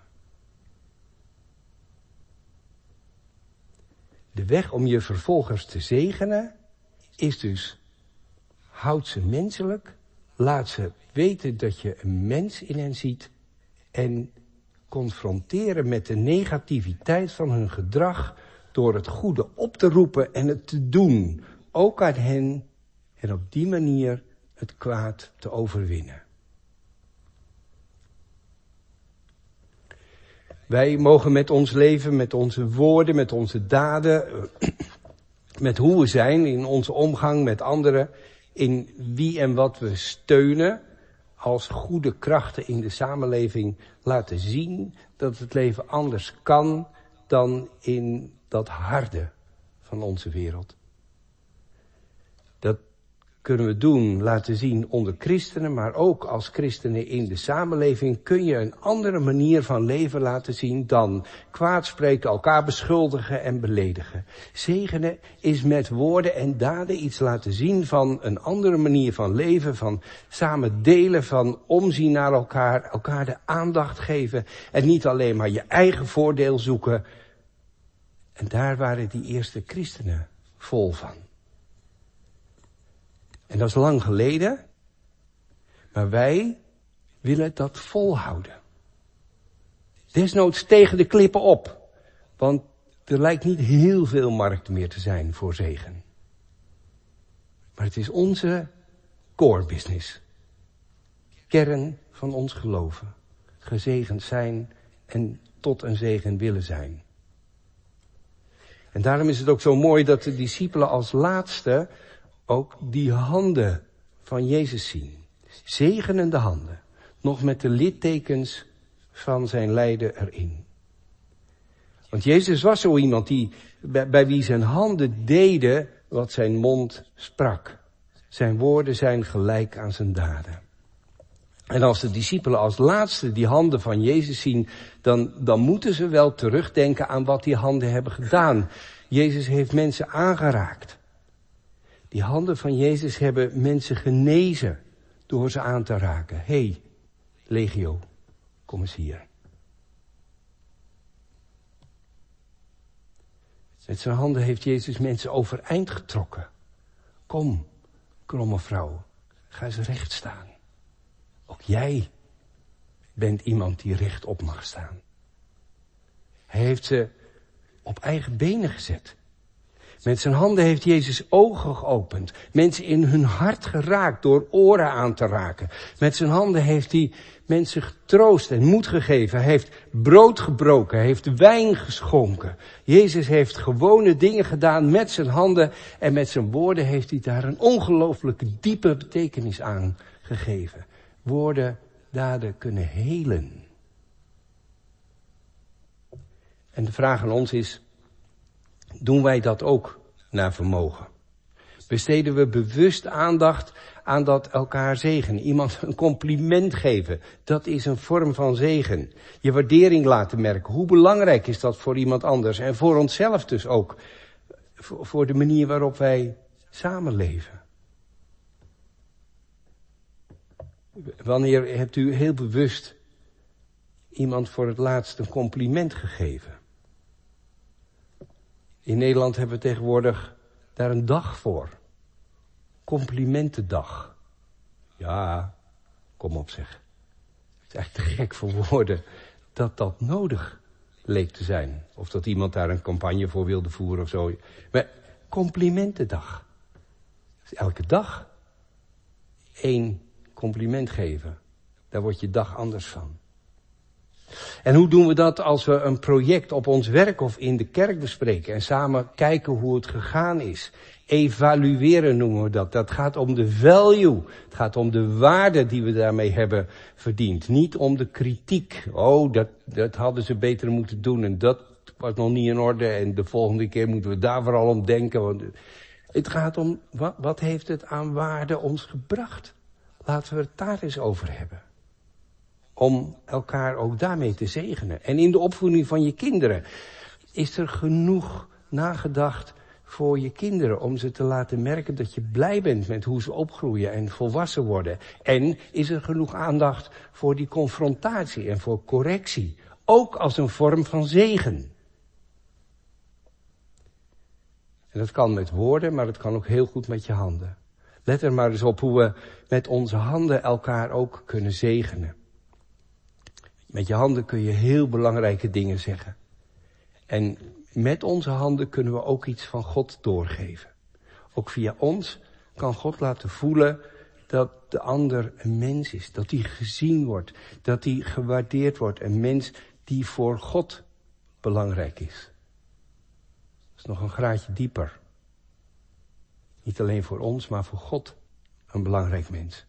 De weg om je vervolgers te zegenen is dus, houd ze menselijk, laat ze weten dat je een mens in hen ziet en confronteren met de negativiteit van hun gedrag door het goede op te roepen en het te doen, ook aan hen, en op die manier het kwaad te overwinnen. Wij mogen met ons leven, met onze woorden, met onze daden, met hoe we zijn in onze omgang met anderen, in wie en wat we steunen, als goede krachten in de samenleving laten zien dat het leven anders kan dan in dat harde van onze wereld. Dat kunnen we doen, laten zien onder christenen, maar ook als christenen in de samenleving kun je een andere manier van leven laten zien dan kwaadspreken, elkaar beschuldigen en beledigen. Zegenen is met woorden en daden iets laten zien van een andere manier van leven, van samen delen, van omzien naar elkaar, elkaar de aandacht geven en niet alleen maar je eigen voordeel zoeken. En daar waren die eerste christenen vol van. En dat is lang geleden, maar wij willen dat volhouden. Desnoods tegen de klippen op, want er lijkt niet heel veel markt meer te zijn voor zegen. Maar het is onze core business. Kern van ons geloven. Gezegend zijn en tot een zegen willen zijn. En daarom is het ook zo mooi dat de discipelen als laatste ook die handen van Jezus zien. Zegenende handen. Nog met de littekens van zijn lijden erin. Want Jezus was zo iemand die, bij, bij wie zijn handen deden wat zijn mond sprak. Zijn woorden zijn gelijk aan zijn daden. En als de discipelen als laatste die handen van Jezus zien, dan, dan moeten ze wel terugdenken aan wat die handen hebben gedaan. Jezus heeft mensen aangeraakt. Die handen van Jezus hebben mensen genezen door ze aan te raken. Hé, hey, legio, kom eens hier. Met zijn handen heeft Jezus mensen overeind getrokken. Kom, kromme vrouw, ga eens recht staan. Ook jij bent iemand die rechtop mag staan. Hij heeft ze op eigen benen gezet. Met zijn handen heeft Jezus ogen geopend. Mensen in hun hart geraakt door oren aan te raken. Met zijn handen heeft hij mensen getroost en moed gegeven. Hij heeft brood gebroken. Hij heeft wijn geschonken. Jezus heeft gewone dingen gedaan met zijn handen. En met zijn woorden heeft hij daar een ongelooflijke diepe betekenis aan gegeven. Woorden, daden kunnen helen. En de vraag aan ons is, doen wij dat ook naar vermogen? Besteden we bewust aandacht aan dat elkaar zegenen? Iemand een compliment geven, dat is een vorm van zegen. Je waardering laten merken, hoe belangrijk is dat voor iemand anders? En voor onszelf dus ook, voor de manier waarop wij samenleven. Wanneer hebt u heel bewust iemand voor het laatst een compliment gegeven? In Nederland hebben we tegenwoordig daar een dag voor. Complimentendag. Ja, kom op zeg. Het is eigenlijk te gek voor woorden dat dat nodig leek te zijn. Of dat iemand daar een campagne voor wilde voeren of zo. Maar complimentendag. Dus elke dag één compliment geven. Daar wordt je dag anders van. En hoe doen we dat als we een project op ons werk of in de kerk bespreken en samen kijken hoe het gegaan is? Evalueren noemen we dat. Dat gaat om de value. Het gaat om de waarde die we daarmee hebben verdiend. Niet om de kritiek. Oh, dat, dat hadden ze beter moeten doen en dat was nog niet in orde en de volgende keer moeten we daar vooral om denken. Want het gaat om, wat, wat heeft het aan waarde ons gebracht? Laten we het daar eens over hebben. Om elkaar ook daarmee te zegenen. En in de opvoeding van je kinderen is er genoeg nagedacht voor je kinderen. Om ze te laten merken dat je blij bent met hoe ze opgroeien en volwassen worden. En is er genoeg aandacht voor die confrontatie en voor correctie. Ook als een vorm van zegen. En dat kan met woorden, maar het kan ook heel goed met je handen. Let er maar eens op hoe we met onze handen elkaar ook kunnen zegenen. Met je handen kun je heel belangrijke dingen zeggen. En met onze handen kunnen we ook iets van God doorgeven. Ook via ons kan God laten voelen dat de ander een mens is. Dat hij gezien wordt. Dat hij gewaardeerd wordt. Een mens die voor God belangrijk is. Dat is nog een graadje dieper. Niet alleen voor ons, maar voor God een belangrijk mens.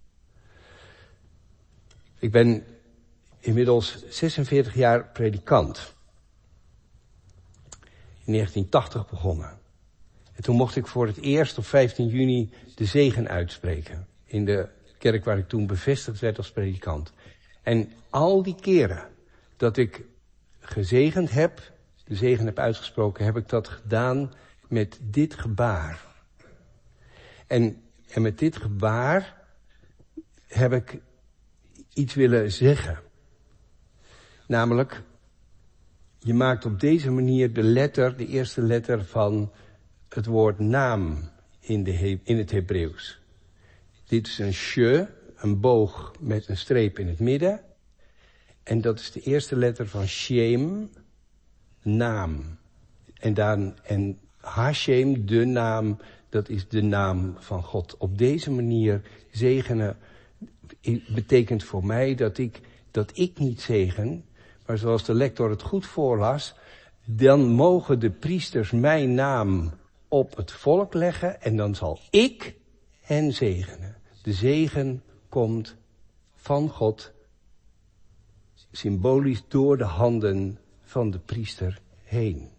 Ik ben inmiddels zesenveertig jaar predikant. In negentien tachtig begonnen. En toen mocht ik voor het eerst op vijftien juni de zegen uitspreken. In de kerk waar ik toen bevestigd werd als predikant. En al die keren dat ik gezegend heb, de zegen heb uitgesproken, heb ik dat gedaan met dit gebaar. En, en met dit gebaar heb ik iets willen zeggen. Namelijk, je maakt op deze manier de letter, de eerste letter van het woord naam in, de He- in het Hebreeuws. Dit is een she, een boog met een streep in het midden. En dat is de eerste letter van Shem, naam. En dan, en Hashem, de naam, dat is de naam van God. Op deze manier zegenen betekent voor mij dat ik, dat ik niet zegen, maar zoals de lector het goed voorlas, dan mogen de priesters mijn naam op het volk leggen en dan zal ik hen zegenen. De zegen komt van God, symbolisch door de handen van de priester heen.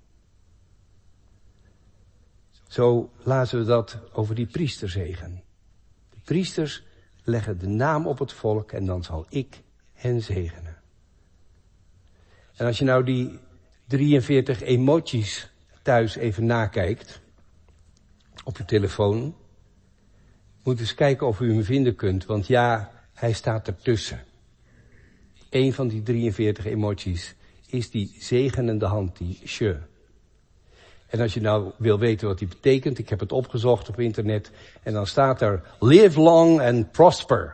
Zo lazen we dat over die priesterzegen. De priesters leggen de naam op het volk en dan zal ik hen zegenen. En als je nou die drieënveertig emojis thuis even nakijkt, op je telefoon, moet eens kijken of u hem vinden kunt, want ja, hij staat ertussen. Eén van die drieënveertig emojis is die zegenende hand, die she. En als je nou wil weten wat die betekent, ik heb het opgezocht op internet, en dan staat er live long and prosper.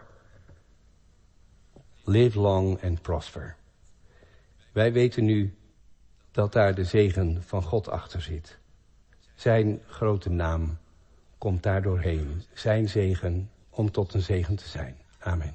Live long and prosper. Wij weten nu dat daar de zegen van God achter zit. Zijn grote naam komt daar doorheen. Zijn zegen om tot een zegen te zijn. Amen.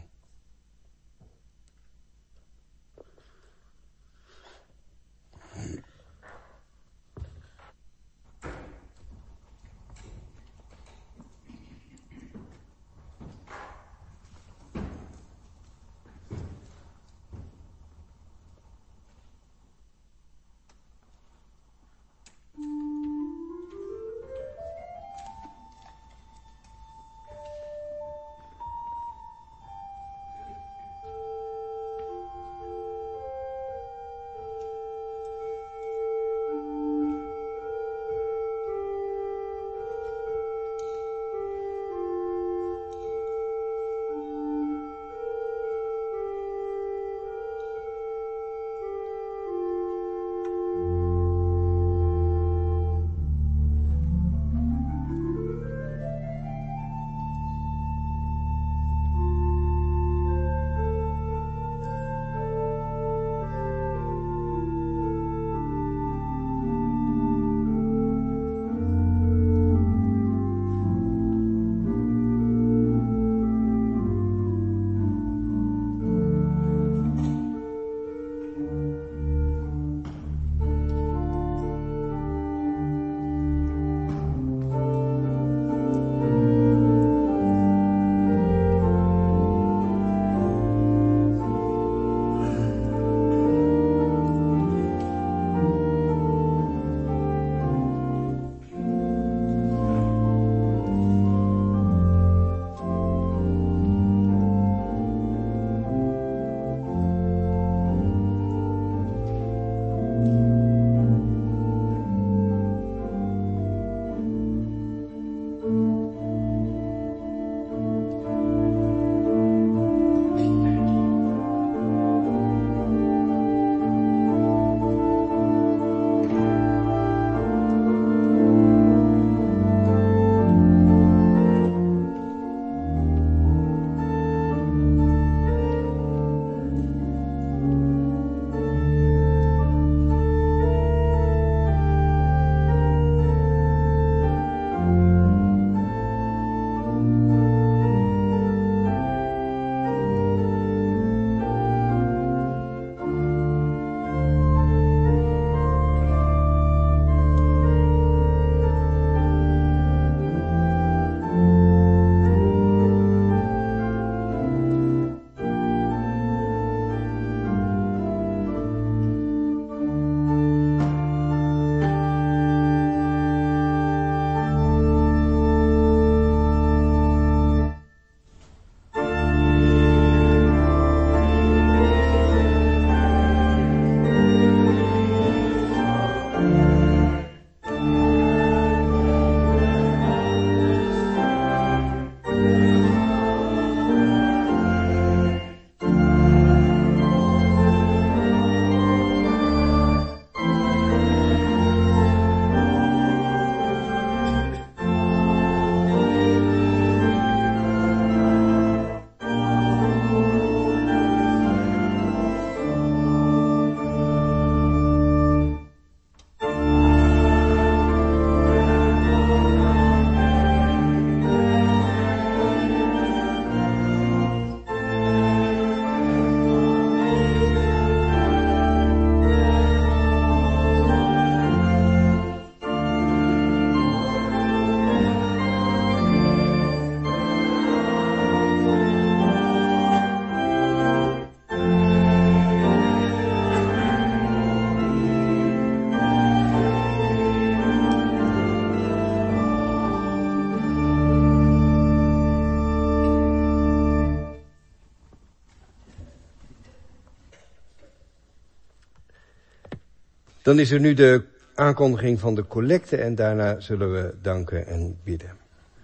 Dan is er nu de aankondiging van de collecte en daarna zullen we danken en bidden.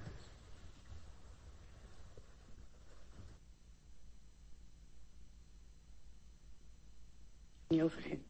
Niet overheen.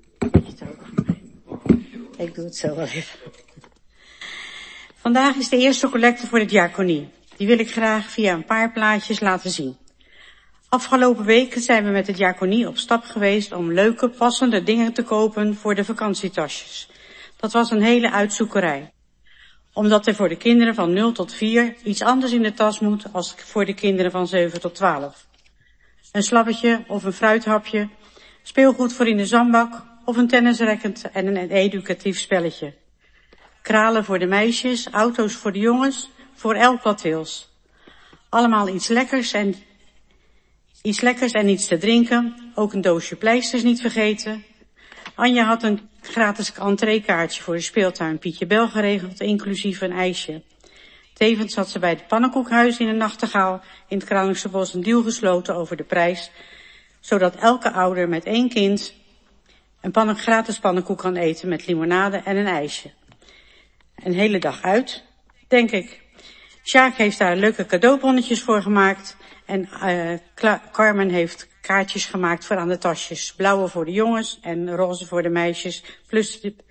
Ik doe het zo wel even. Vandaag is de eerste collecte voor de diaconie. Die wil ik graag via een paar plaatjes laten zien. Afgelopen weken zijn we met de diaconie op stap geweest om leuke, passende dingen te kopen voor de vakantietasjes. Dat was een hele uitzoekerij. Omdat er voor de kinderen van nul tot vier iets anders in de tas moet als voor de kinderen van zeven tot twaalf. Een slappetje of een fruithapje, speelgoed voor in de zandbak of een tennisracket en een educatief spelletje. Kralen voor de meisjes, auto's voor de jongens, voor elk wat wils. Allemaal iets lekkers en iets lekkers en iets te drinken, ook een doosje pleisters niet vergeten. Anja had een gratis entreekaartje voor de speeltuin Pietje Bel geregeld, inclusief een ijsje. Tevens had ze bij het pannenkoekhuis in de Nachtegaal in het Kralingse Bos een deal gesloten over de prijs, zodat elke ouder met één kind een pannen, gratis pannenkoek kan eten met limonade en een ijsje. Een hele dag uit, denk ik. Sjaak heeft daar leuke cadeaubonnetjes voor gemaakt en uh, Carmen heeft kaartjes gemaakt voor aan de tasjes. Blauwe voor de jongens en roze voor de meisjes. Plus de,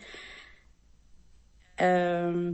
uh,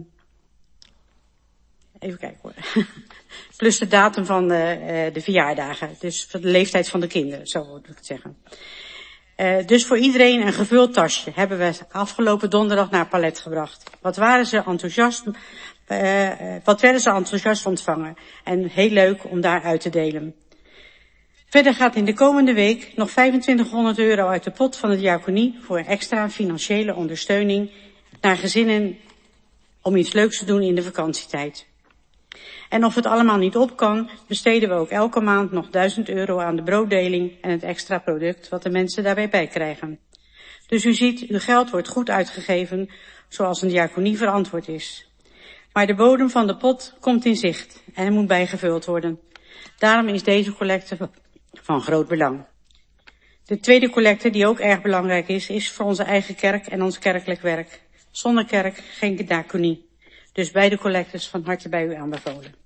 even kijken hoor. Plus de datum van de, uh, de verjaardagen. Dus de leeftijd van de kinderen, zo moet ik het zeggen. Uh, dus voor iedereen een gevuld tasje hebben we afgelopen donderdag naar Palet gebracht. Wat waren ze enthousiast, uh, wat werden ze enthousiast ontvangen. En heel leuk om daar uit te delen. Verder gaat in de komende week nog vijfentwintighonderd euro uit de pot van de diaconie voor extra financiële ondersteuning naar gezinnen om iets leuks te doen in de vakantietijd. En of het allemaal niet op kan, besteden we ook elke maand nog duizend euro aan de brooddeling en het extra product wat de mensen daarbij bij krijgen. Dus u ziet, uw geld wordt goed uitgegeven, zoals een diaconie verantwoord is. Maar de bodem van de pot komt in zicht en hij moet bijgevuld worden. Daarom is deze collecte van groot belang. De tweede collecte, die ook erg belangrijk is, is voor onze eigen kerk en ons kerkelijk werk. Zonder kerk geen diaconie. Dus beide collectes van harte bij u aanbevolen.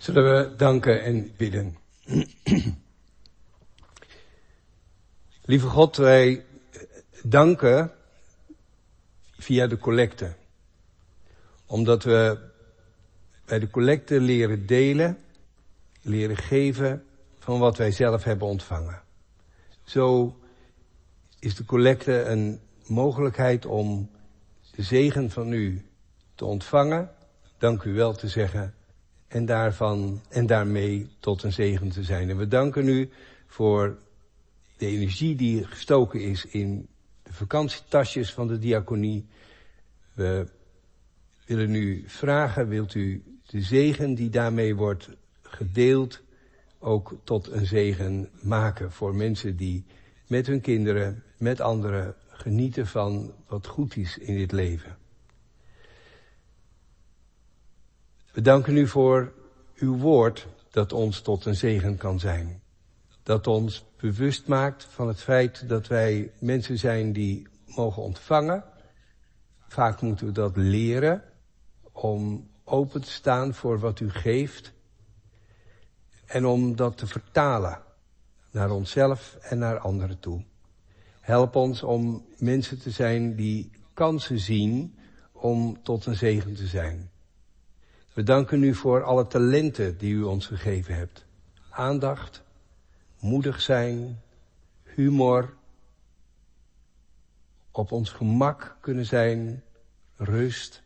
Zullen we danken en bidden. Lieve God, wij danken via de collecte. Omdat we bij de collecte leren delen, leren geven van wat wij zelf hebben ontvangen. Zo is de collecte een mogelijkheid om de zegen van u te ontvangen, dank u wel te zeggen, en daarvan en daarmee tot een zegen te zijn. En we danken u voor de energie die gestoken is in de vakantietasjes van de diaconie. We willen u vragen, wilt u de zegen die daarmee wordt gedeeld ook tot een zegen maken voor mensen die met hun kinderen, met anderen genieten van wat goed is in dit leven. We danken u voor uw woord dat ons tot een zegen kan zijn. Dat ons bewust maakt van het feit dat wij mensen zijn die mogen ontvangen. Vaak moeten we dat leren om open te staan voor wat u geeft. En om dat te vertalen naar onszelf en naar anderen toe. Help ons om mensen te zijn die kansen zien om tot een zegen te zijn. We danken u voor alle talenten die u ons gegeven hebt. Aandacht, moedig zijn, humor, op ons gemak kunnen zijn, rust,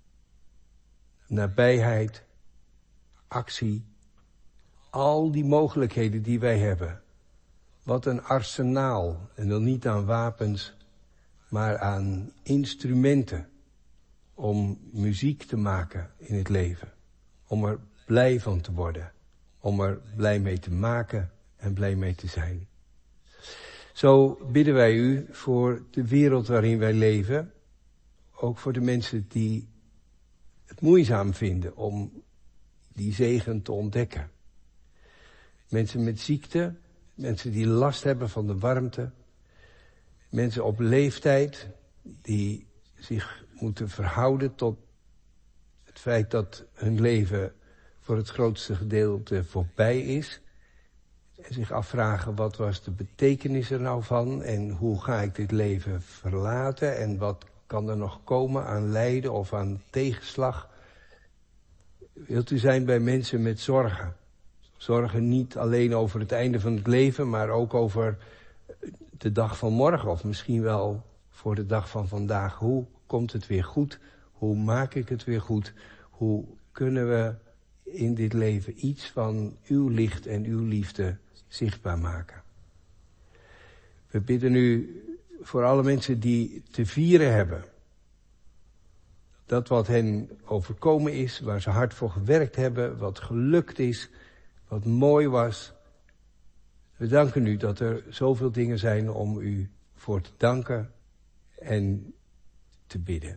nabijheid, actie. Al die mogelijkheden die wij hebben. Wat een arsenaal, en dan niet aan wapens, maar aan instrumenten om muziek te maken in het leven. Om er blij van te worden. Om er blij mee te maken en blij mee te zijn. Zo bidden wij u voor de wereld waarin wij leven. Ook voor de mensen die het moeizaam vinden om die zegen te ontdekken. Mensen met ziekte, mensen die last hebben van de warmte. Mensen op leeftijd die zich moeten verhouden tot het feit dat hun leven voor het grootste gedeelte voorbij is. En zich afvragen, wat was de betekenis er nou van en hoe ga ik dit leven verlaten en wat kan er nog komen aan lijden of aan tegenslag. Wilt u zijn bij mensen met zorgen? Zorgen niet alleen over het einde van het leven, maar ook over de dag van morgen. Of misschien wel voor de dag van vandaag. Hoe komt het weer goed? Hoe maak ik het weer goed? Hoe kunnen we in dit leven iets van uw licht en uw liefde zichtbaar maken? We bidden u voor alle mensen die te vieren hebben. Dat wat hen overkomen is, waar ze hard voor gewerkt hebben, wat gelukt is, wat mooi was. We danken u dat er zoveel dingen zijn om u voor te danken en te bidden.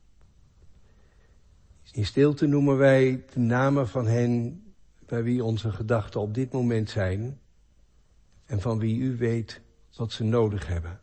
In stilte noemen wij de namen van hen bij wie onze gedachten op dit moment zijn en van wie u weet wat ze nodig hebben.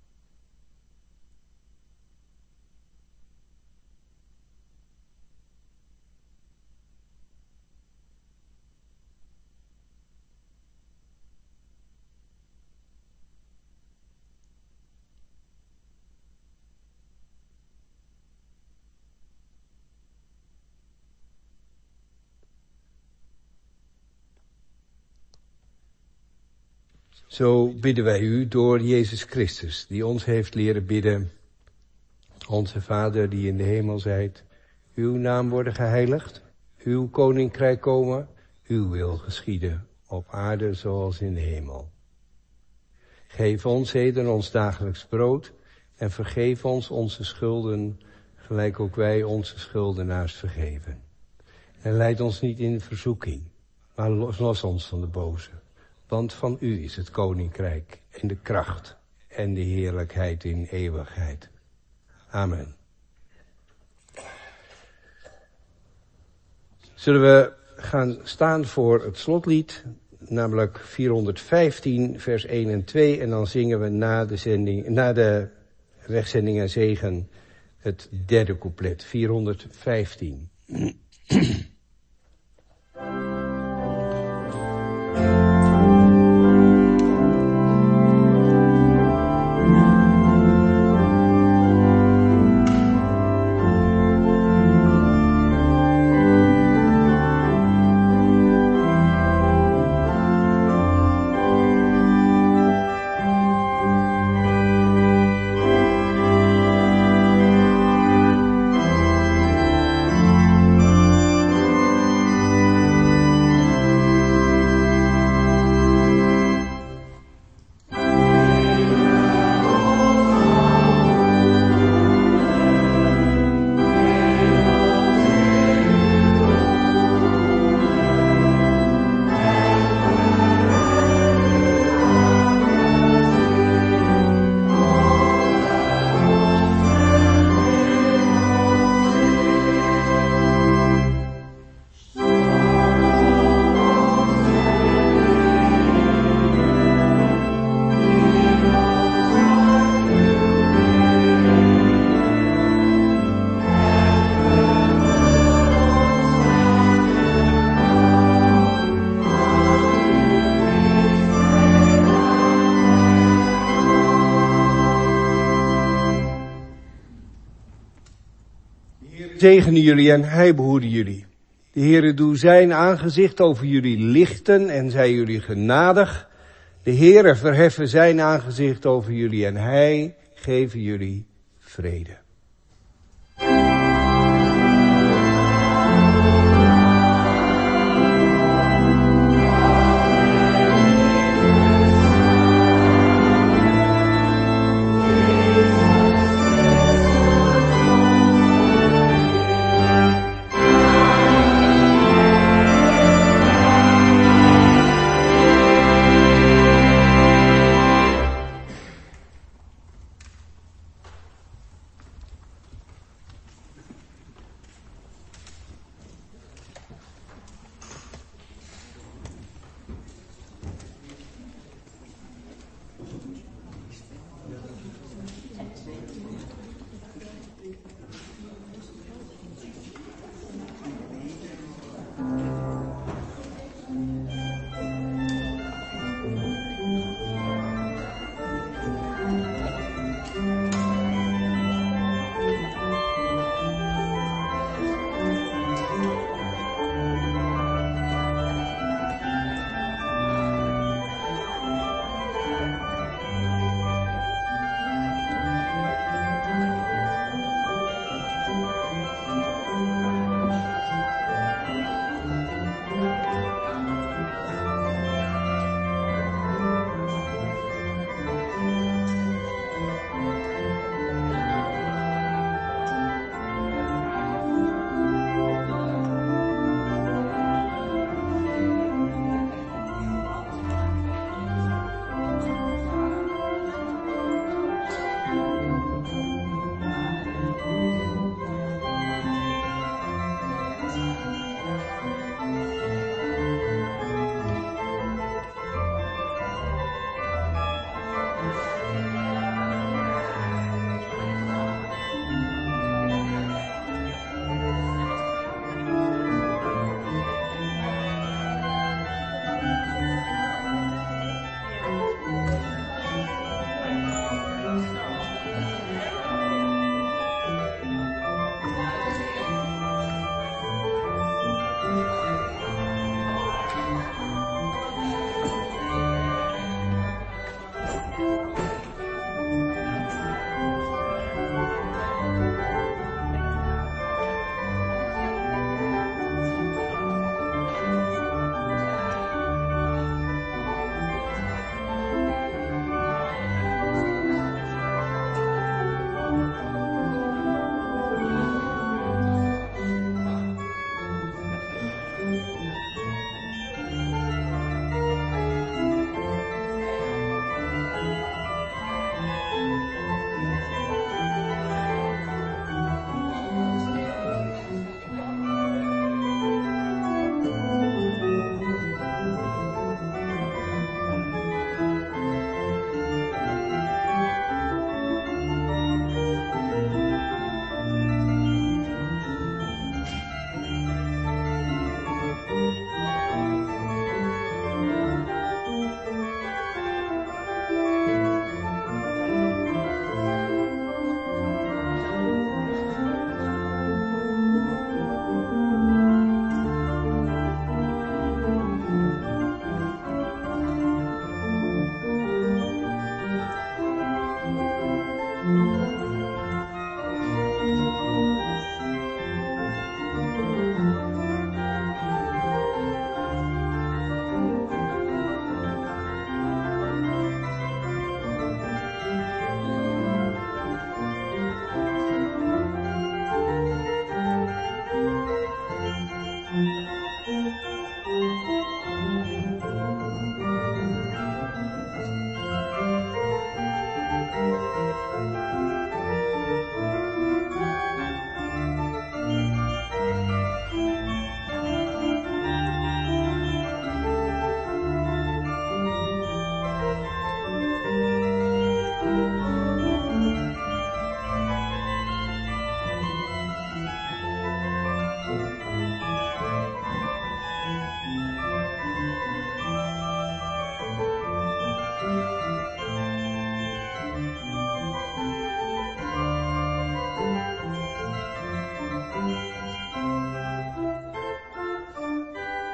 Zo bidden wij u door Jezus Christus, die ons heeft leren bidden. Onze Vader die in de hemel zijt, uw naam worden geheiligd, uw koninkrijk komen, uw wil geschieden, op aarde zoals in de hemel. Geef ons heden ons dagelijks brood en vergeef ons onze schulden, gelijk ook wij onze schuldenaars vergeven. En leid ons niet in verzoeking, maar los, los ons van de boze. Want van u is het koninkrijk en de kracht en de heerlijkheid in eeuwigheid. Amen. Zullen we gaan staan voor het slotlied, namelijk vierhonderdvijftien, vers één en twee. En dan zingen we na de, zending, na de wegzending en zegen het derde couplet, vierhonderdvijftien. zegene jullie en hij behoede jullie. De Heere doe zijn aangezicht over jullie lichten en zij jullie genadig. De Heere verheffen zijn aangezicht over jullie en hij geven jullie vrede.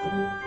Amen.